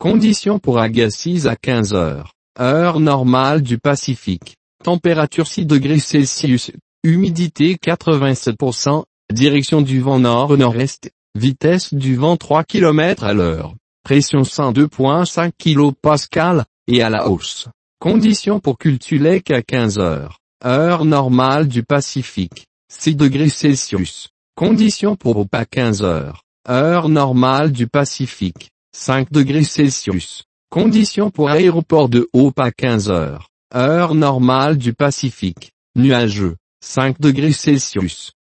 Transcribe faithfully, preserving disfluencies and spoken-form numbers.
Conditions pour Agassiz à quinze heures. Heure normale du Pacifique. Température six degrés Celsius. Humidité quatre-vingt-sept pour cent. Direction du vent nord-nord-est. Vitesse du vent trois kilomètres à l'heure. Pression cent deux virgule cinq kilopascales, et à la hausse. Conditions pour Kultulek à quinze heures. Heure normale du Pacifique. six degrés Celsius. Conditions pour Hope à quinze heures. Heure normale du Pacifique. cinq degrés Celsius. Conditions pour aéroport de Hope à quinze heures. Heure normale du Pacifique. Nuageux. cinq degrés Celsius.